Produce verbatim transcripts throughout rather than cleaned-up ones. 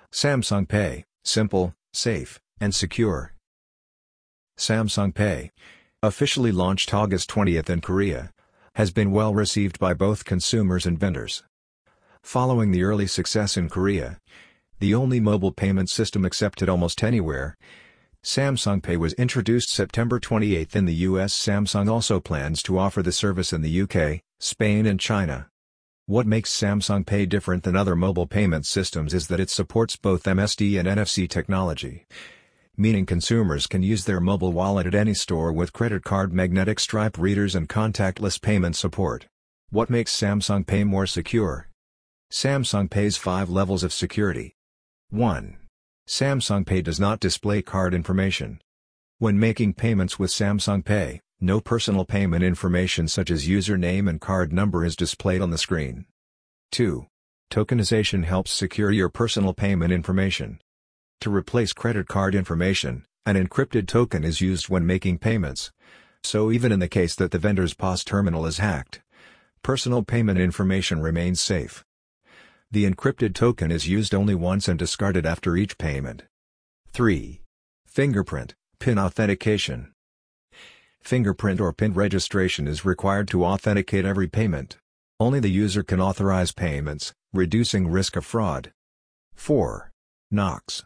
Samsung Pay, simple, safe, and secure. Samsung Pay, officially launched August twentieth in Korea, has been well received by both consumers and vendors. Following the early success in Korea, the only mobile payment system accepted almost anywhere, Samsung Pay was introduced September twenty-eighth in the U S. Samsung also plans to offer the service in the U K, Spain and China. What makes Samsung Pay different than other mobile payment systems is that it supports both M S D and N F C technology, meaning consumers can use their mobile wallet at any store with credit card magnetic stripe readers and contactless payment support. What makes Samsung Pay more secure? Samsung Pay's five levels of security. one. Samsung Pay does not display card information. When making payments with Samsung Pay, no personal payment information such as username and card number is displayed on the screen. two. Tokenization helps secure your personal payment information. To replace credit card information, an encrypted token is used when making payments. So even in the case that the vendor's P O S terminal is hacked, personal payment information remains safe. The encrypted token is used only once and discarded after each payment. three. Fingerprint, PIN authentication. Fingerprint or PIN registration is required to authenticate every payment. Only the user can authorize payments, reducing risk of fraud. four. Knox.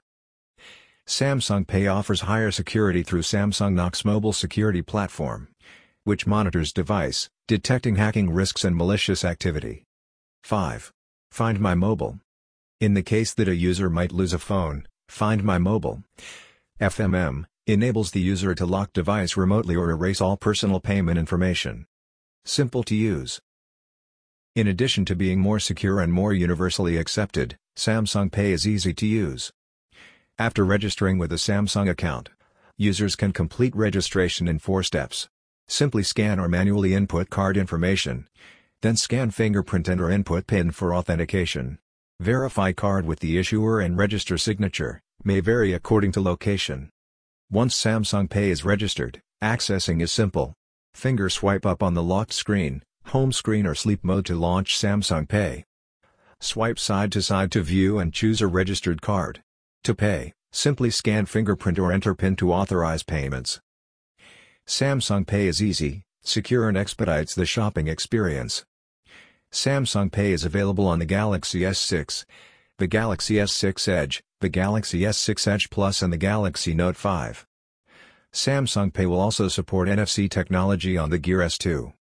Samsung Pay offers higher security through Samsung Knox mobile security platform, which monitors device, detecting hacking risks and malicious activity. five. Find My Mobile. In the case that a user might lose a phone, Find My Mobile F M M enables the user to lock device remotely or erase all personal payment information. Simple to use. In addition to being more secure and more universally accepted, Samsung Pay is easy to use. After registering with a Samsung account, users can complete registration in four steps. Simply scan or manually input card information, then scan fingerprint and or input PIN for authentication. Verify card with the issuer and register signature, may vary according to location. Once Samsung Pay is registered, accessing is simple. Finger swipe up on the locked screen, home screen or sleep mode to launch Samsung Pay. Swipe side to side to view and choose a registered card. To pay, simply scan fingerprint or enter PIN to authorize payments. Samsung Pay is easy, secure and expedites the shopping experience. Samsung Pay is available on the Galaxy S six, the Galaxy S six Edge, the Galaxy S six Edge Plus and the Galaxy Note five. Samsung Pay will also support N F C technology on the Gear S two.